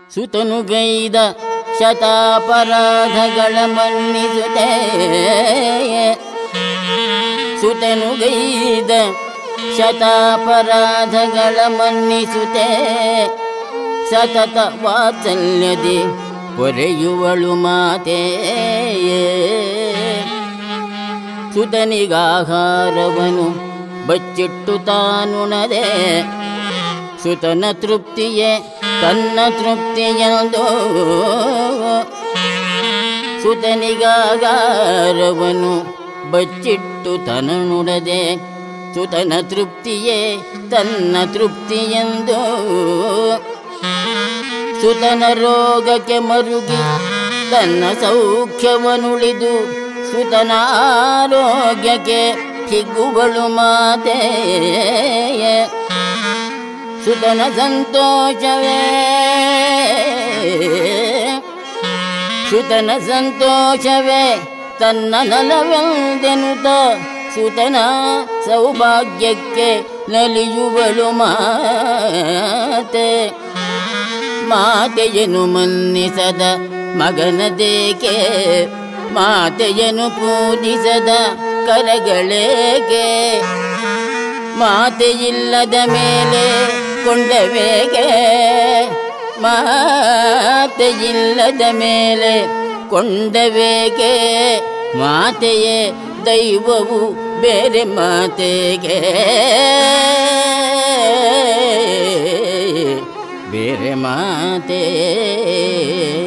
ಸುತನುಗೈದ ಶತಾಪರಾಧಗಳ ಮನ್ನಿಸುತ್ತೆ. ಸುತನುಗೈದ ಶತಾಪರಾಧಗಳ ಮನ್ನಿಸುತ್ತೆ. ಸತತ ವಾತ್ಸಲ್ಯದಿ ಪೊರೆಯುವಳು ಮಾತೇ. ಸುತನಿಗಾಹಾರವನು ಬಚ್ಚಿಟ್ಟು ತಾನುಣದೆ. ಸುತನ ತೃಪ್ತಿಯೇ ತನ್ನ ತೃಪ್ತಿಯೆಂದು. ಸುತನಿಗಾಹಾರವನು ಬಚ್ಚಿಟ್ಟು ತನನುಡದೆ. ಸುತನ ತೃಪ್ತಿಯೇ ತನ್ನ ತೃಪ್ತಿಯೆಂದು. ಸುತನ ರೋಗಕ್ಕೆ ಮರುಗಿ ತನ್ನ ಸೌಖ್ಯವನುಳಿದು. ಸುತನ ಆರೋಗ್ಯಕ್ಕೆ ಹಿಗ್ಗುವಳು ಮಾತೇ. ಸುತನ ಸಂತೋಷವೇ ಸುತನ ಸಂತೋಷವೇ ತನ್ನ ನಲವೆಂದೆನುತ. ಸುತನ ಸೌಭಾಗ್ಯಕ್ಕೆ ನಲಿಯುವಳು ಮಾತೆ. ಮಾತೆಯನ್ನು ಮನ್ನಿಸದ ಮಗನದೇಕೆ. ಮಾತೆಯನ್ನು ಪೂಜಿಸದ ಕರಗಳೇಕೆ. ಮಾತೆಯಿಲ್ಲದ ಮೇಲೆ ಕೊಂಡವೇಕೆ. ಮಾತೆಯಿಲ್ಲದ ಮೇಲೆ ಕೊಂಡವೇಕೆ. ಮಾತೆಯೇ ದೈವವು ಬೇರೆ ಮಾತೆಗೆ. ಬೇರೆ ಮಾತೆ.